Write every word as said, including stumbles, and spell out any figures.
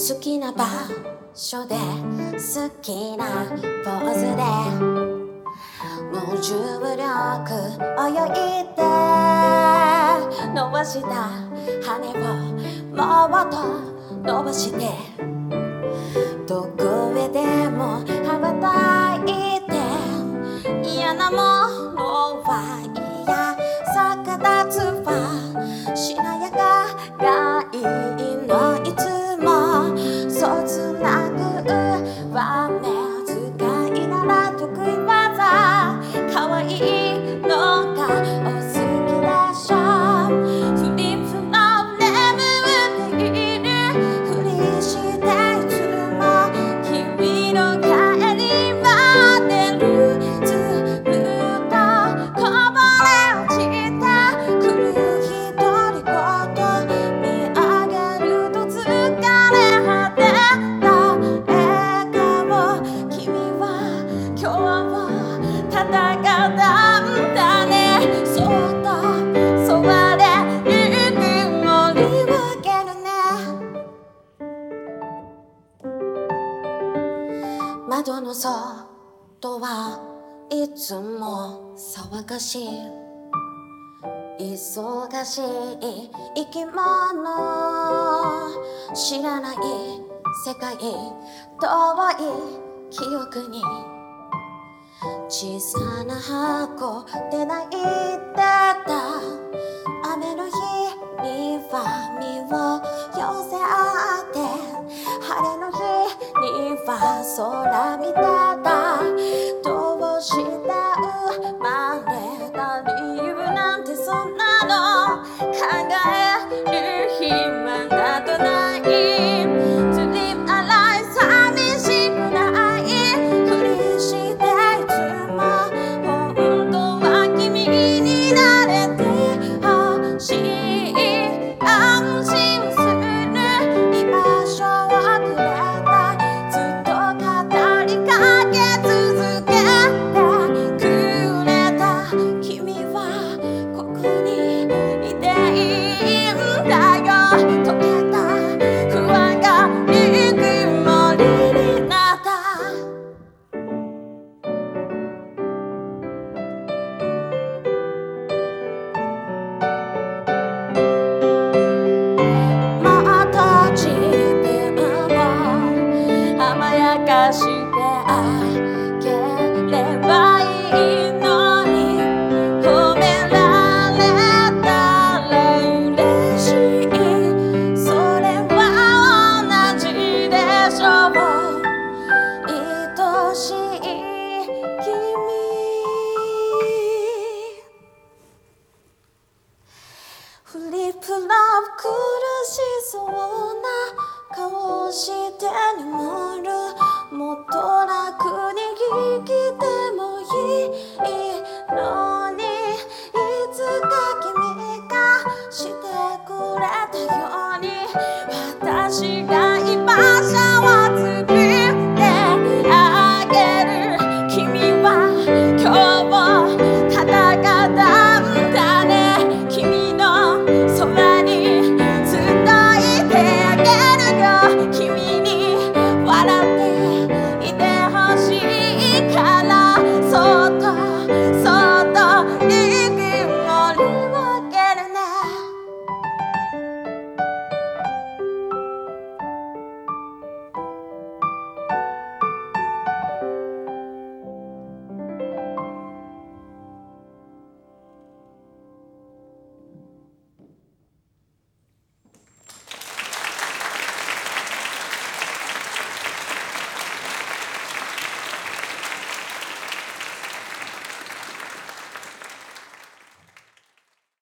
好きな場所で好きなポーズで無重力泳いで伸ばした羽をもっと伸ばしてどこへでも羽ばたいて嫌なものは嫌逆立つはしなやかがいいのいつもそうつなぐわね使いなら得意技可愛いのがお好きでしょフリップの眠っているふりしていつも君の帰り待ってるずっとこぼれ落ちた来る一人ごと見上げると疲れ果てた笑顔君は今日も戦ったんだねそっとそばでぬくもりをあげるね窓の外はいつも騒がしい忙しい生き物知らない世界遠い記憶に小さな箱で泣いてた雨の日には身を寄せ合って晴れの日には空見てたどうして生まれた理由なんてそんなの考える暇などない To live a life 寂しくないふりしていつも本当は君になれてほしい安心する居場所をくれたずっと語りかけ続けてくれた君はここにいていいんだよ溶けた不安がぬくもりになったもっと自分を甘やかしてあげればいいのに褒められたら嬉しいそれは同じでしょう愛しい君フリップラブ苦しそうな顔して眠る